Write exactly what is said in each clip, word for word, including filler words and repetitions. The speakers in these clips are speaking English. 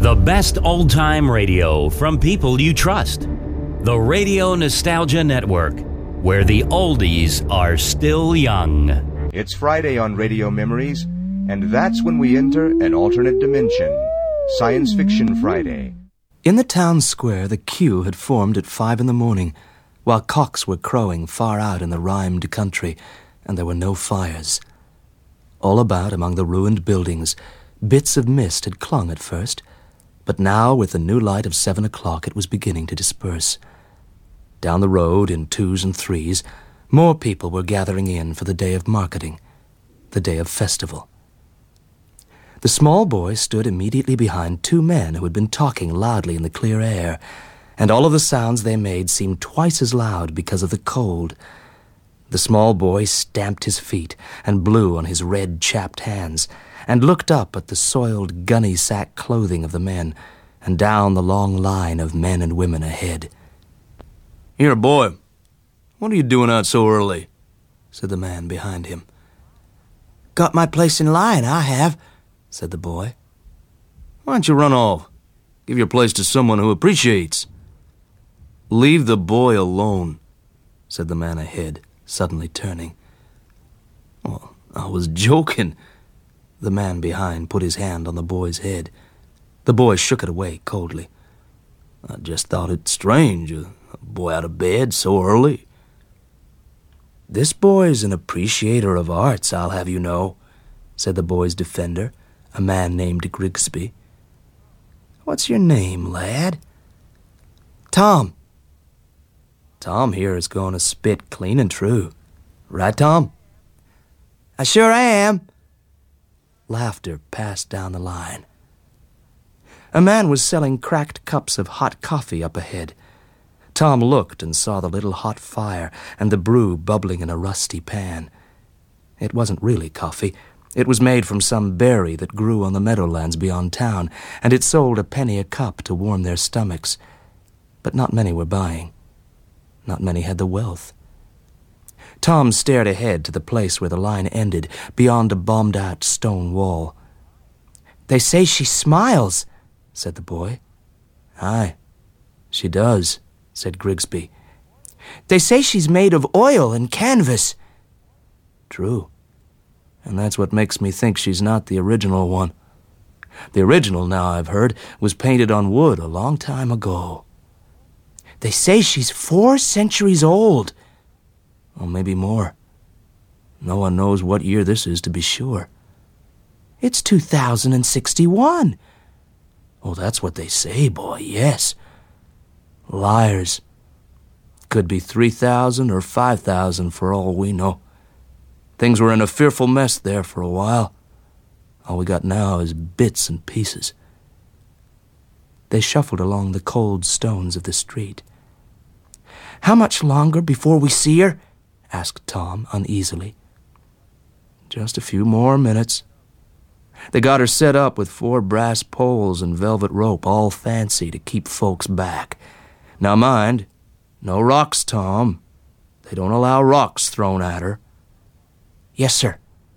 The best old-time radio from people you trust. The Radio Nostalgia Network, where the oldies are still young. It's Friday on Radio Memories, and that's when we enter an alternate dimension. Science Fiction Friday. In the town square, the queue had formed at five in the morning, while cocks were crowing far out in the rhymed country, and there were no fires. All about, among the ruined buildings, bits of mist had clung at first, but now, with the new light of seven o'clock, it was beginning to disperse. Down the road, in twos and threes, more people were gathering in for the day of marketing, the day of festival. The small boy stood immediately behind two men who had been talking loudly in the clear air, and all of the sounds they made seemed twice as loud because of the cold. The small boy stamped his feet and blew on his red, chapped hands, and looked up at the soiled gunny sack clothing of the men, and down the long line of men and women ahead. "Here, boy, what are you doing out so early?" said the man behind him. "Got my place in line, I have," said the boy. "Why don't you run off? Give your place to someone who appreciates." "Leave the boy alone," said the man ahead, suddenly turning. "Well, I was joking." The man behind put his hand on the boy's head. The boy shook it away coldly. "I just thought it strange, a boy out of bed so early." "This boy's an appreciator of arts, I'll have you know," said the boy's defender, a man named Grigsby. "What's your name, lad?" "Tom." "Tom here is going to spit clean and true. Right, Tom?" "I sure am." Laughter passed down the line. A man was selling cracked cups of hot coffee up ahead. Tom looked and saw the little hot fire and the brew bubbling in a rusty pan. It wasn't really coffee. It was made from some berry that grew on the meadowlands beyond town, and it sold a penny a cup to warm their stomachs. But not many were buying. Not many had the wealth. Tom stared ahead to the place where the line ended, beyond a bombed-out stone wall. "They say she smiles," said the boy. "Aye, she does," said Grigsby. "They say she's made of oil and canvas." "True. And that's what makes me think she's not the original one. The original, now I've heard, was painted on wood a long time ago." "They say she's four centuries old." Or maybe more. No one knows what year this is, to be sure. "It's two thousand sixty-one. Oh, that's what they say, boy, yes. Liars. Could be three thousand or five thousand for all we know. Things were in a fearful mess there for a while. All we got now is bits and pieces." They shuffled along the cold stones of the street. "How much longer before we see her?" asked Tom uneasily. "Just a few more minutes. They got her set up with four brass poles and velvet rope, all fancy to keep folks back. Now mind, no rocks, Tom. They don't allow rocks thrown at her." "Yes, sir."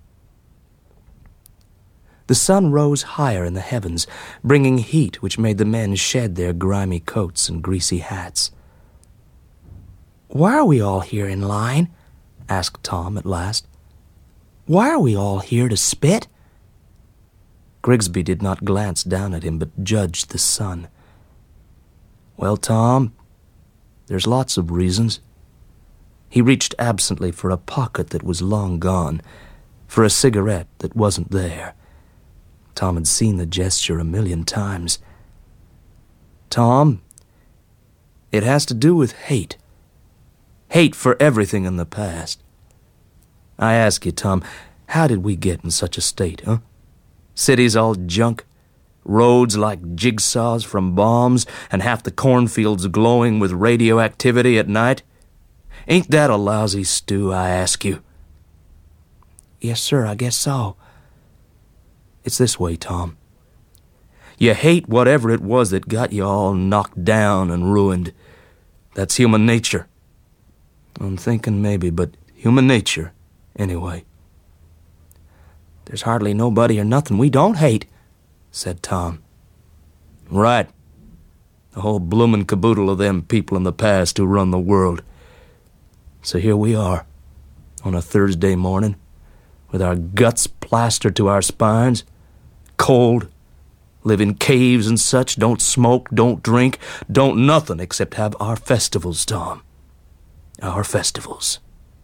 The sun rose higher in the heavens, bringing heat which made the men shed their grimy coats and greasy hats. "Why are we all here in line?" asked Tom at last. "Why are we all here to spit?" Grigsby did not glance down at him, but judged the sun. "Well, Tom, there's lots of reasons." He reached absently for a pocket that was long gone, for a cigarette that wasn't there. Tom had seen the gesture a million times. "Tom, it has to do with hate. Hate for everything in the past. I ask you, Tom, how did we get in such a state, huh? Cities all junk, roads like jigsaws from bombs, and half the cornfields glowing with radioactivity at night. Ain't that a lousy stew, I ask you?" "Yes, sir, I guess so." It's this way, Tom. You hate whatever it was that got you all knocked down and ruined. That's human nature. I'm thinking maybe, but human nature, anyway. "There's hardly nobody or nothing we don't hate," said Tom. Right. The whole bloomin' caboodle of them people in the past who run the world. So here we are, on a Thursday morning, with our guts plastered to our spines, cold, live in caves and such, don't smoke, don't drink, don't nothing except have our festivals, Tom. Our festivals.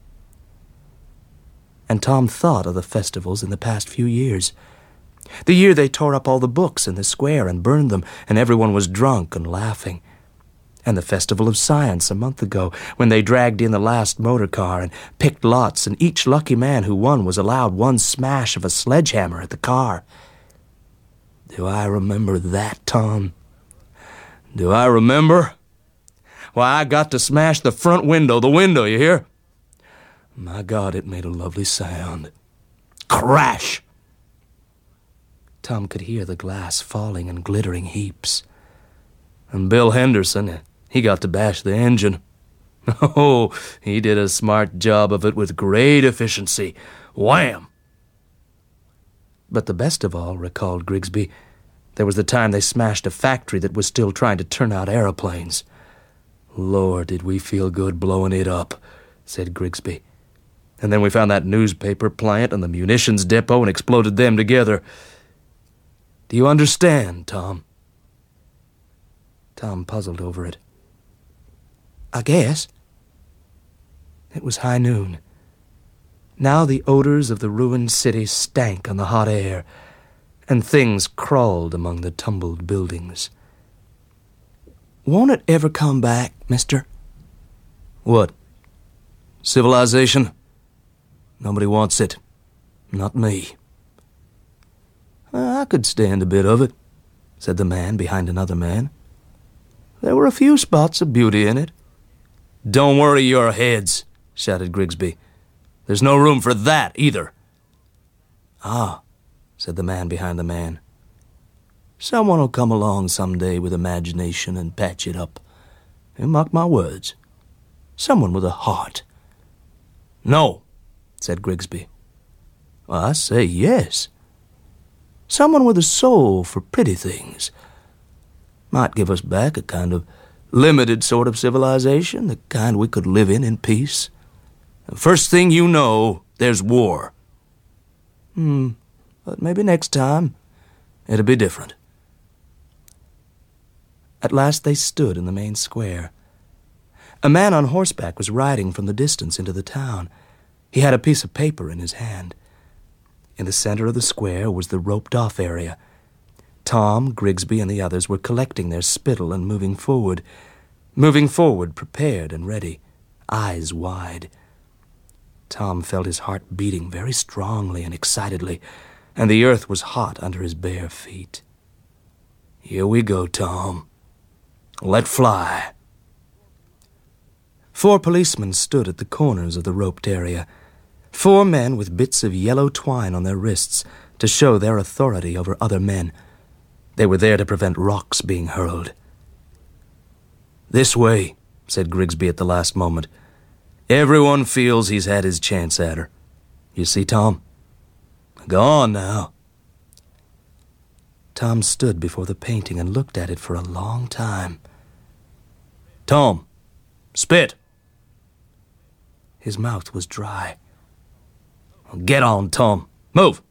And Tom thought of the festivals in the past few years. The year they tore up all the books in the square and burned them, and everyone was drunk and laughing. And the Festival of Science a month ago, when they dragged in the last motor car and picked lots, and each lucky man who won was allowed one smash of a sledgehammer at the car. Do I remember that, Tom? Do I remember? Why, I got to smash the front window, the window, you hear? My God, it made a lovely sound. Crash! Tom could hear the glass falling in glittering heaps. And Bill Henderson, he got to bash the engine. Oh, he did a smart job of it with great efficiency. Wham! But the best of all, recalled Grigsby, there was the time they smashed a factory that was still trying to turn out aeroplanes. Lord, did we feel good blowing it up, said Grigsby. And then we found that newspaper plant and the munitions depot and exploded them together. Do you understand, Tom? Tom puzzled over it. I guess. It was high noon. Now the odors of the ruined city stank on the hot air, and things crawled among the tumbled buildings. Won't it ever come back, mister? What? Civilization? Nobody wants it. Not me. I could stand a bit of it, said the man behind another man. There were a few spots of beauty in it. Don't worry your heads, shouted Grigsby. There's no room for that, either. Ah, said the man behind the man. Someone will come along someday with imagination and patch it up. You mark my words. Someone with a heart. No, said Grigsby. Well, I say yes. Someone with a soul for pretty things. Might give us back a kind of limited sort of civilization, the kind we could live in in peace. The first thing you know, there's war. Hmm, but maybe next time it'll be different. At last they stood in the main square. A man on horseback was riding from the distance into the town. He had a piece of paper in his hand. In the center of the square was the roped-off area. Tom, Grigsby, and the others were collecting their spittle and moving forward. Moving forward, prepared and ready, eyes wide. Tom felt his heart beating very strongly and excitedly, and the earth was hot under his bare feet. Here we go, Tom. Let fly. Four policemen stood at the corners of the roped area. Four men with bits of yellow twine on their wrists to show their authority over other men. They were there to prevent rocks being hurled. This way, said Grigsby at the last moment. Everyone feels he's had his chance at her. You see, Tom? Go on now. Tom stood before the painting and looked at it for a long time. Tom, spit. His mouth was dry. Get on, Tom. Move.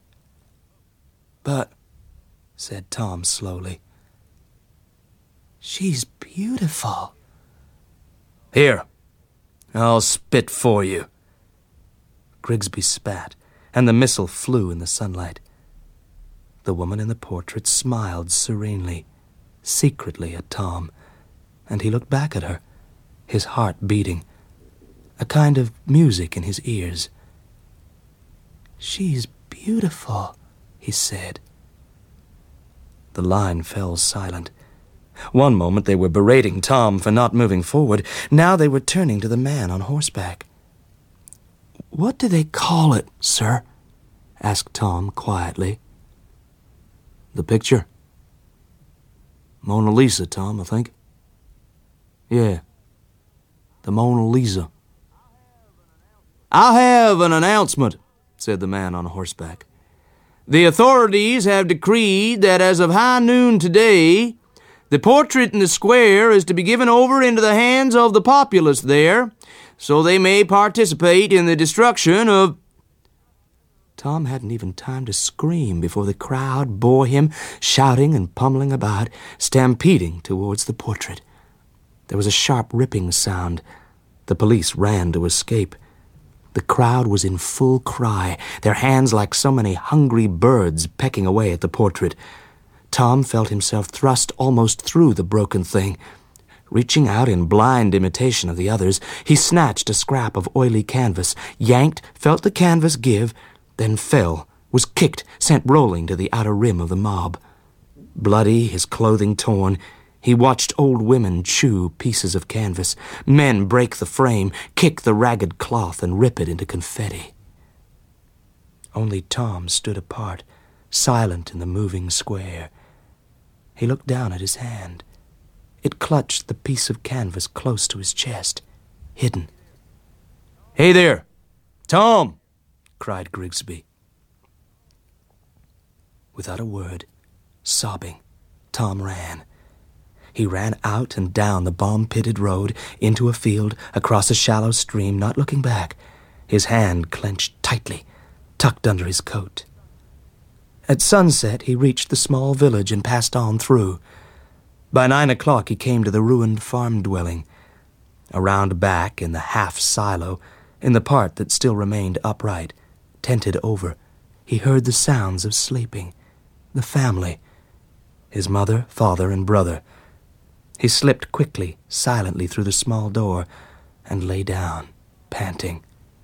But, said Tom slowly, she's beautiful. Here, I'll spit for you. Grigsby spat, and the missile flew in the sunlight. The woman in the portrait smiled serenely, secretly at Tom, and he looked back at her, his heart beating, a kind of music in his ears. She's beautiful, he said. The line fell silent. One moment they were berating Tom for not moving forward. Now they were turning to the man on horseback. What do they call it, sir? Asked Tom quietly. The picture? Mona Lisa, Tom, I think. Yeah, the Mona Lisa. I'll have an announcement, said the man on horseback. The authorities have decreed that as of high noon today, the portrait in the square is to be given over into the hands of the populace there, so they may participate in the destruction of... Tom hadn't even time to scream before the crowd bore him, shouting and pummeling about, stampeding towards the portrait. There was a sharp ripping sound. The police ran to escape. The crowd was in full cry, their hands like so many hungry birds pecking away at the portrait. Tom felt himself thrust almost through the broken thing. Reaching out in blind imitation of the others, he snatched a scrap of oily canvas, yanked, felt the canvas give, then fell, was kicked, sent rolling to the outer rim of the mob. Bloody, his clothing torn, he watched old women chew pieces of canvas, men break the frame, kick the ragged cloth, and rip it into confetti. Only Tom stood apart, silent in the moving square. He looked down at his hand. It clutched the piece of canvas close to his chest, hidden. "Hey there! Tom!" cried Grigsby. Without a word, sobbing, Tom ran. He ran out and down the bomb-pitted road, into a field, across a shallow stream, not looking back, his hand clenched tightly, tucked under his coat. At sunset, he reached the small village and passed on through. By nine o'clock, he came to the ruined farm dwelling. Around back, in the half-silo, in the part that still remained upright, tented over, he heard the sounds of sleeping, the family, his mother, father, and brother. He slipped quickly, silently through the small door and lay down, panting.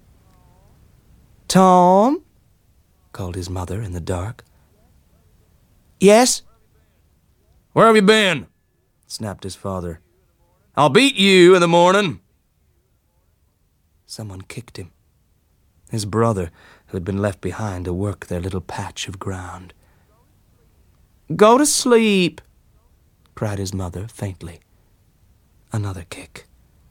"Tom?" called his mother in the dark. "Yes?" "Where have you been?" snapped his father. "I'll beat you in the morning." Someone kicked him. His brother, who had been left behind to work their little patch of ground. "Go to sleep," cried his mother faintly. Another kick.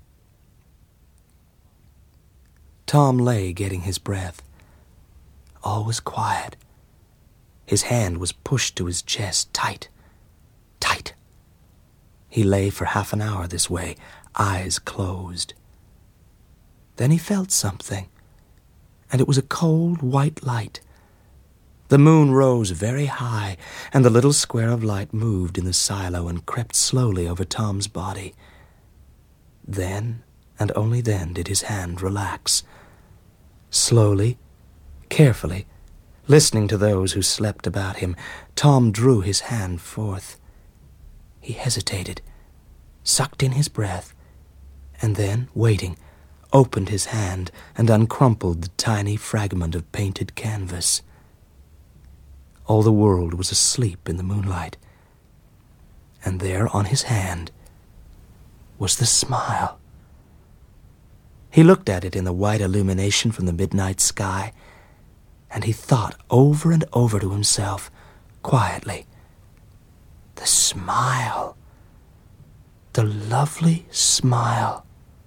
Tom lay getting his breath. All was quiet. His hand was pushed to his chest, tight, tight. He lay for half an hour this way, eyes closed. Then he felt something, and it was a cold white light. The moon rose very high, and the little square of light moved in the silo and crept slowly over Tom's body. Then, and only then, did his hand relax. Slowly, carefully, listening to those who slept about him, Tom drew his hand forth. He hesitated, sucked in his breath, and then, waiting, opened his hand and uncrumpled the tiny fragment of painted canvas. All the world was asleep in the moonlight, and there on his hand was the smile. He looked at it in the white illumination from the midnight sky, and he thought over and over to himself, quietly, the smile, the lovely smile.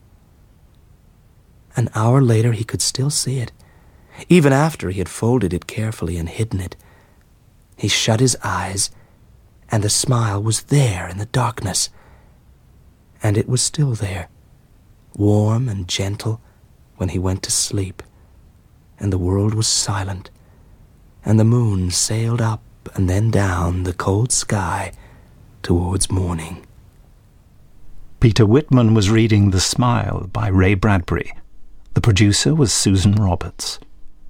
An hour later he could still see it, even after he had folded it carefully and hidden it. He shut his eyes, and the smile was there in the darkness. And it was still there, warm and gentle, when he went to sleep, and the world was silent, and the moon sailed up and then down the cold sky towards morning. Peter Whitman was reading The Smile by Ray Bradbury. The producer was Susan Roberts.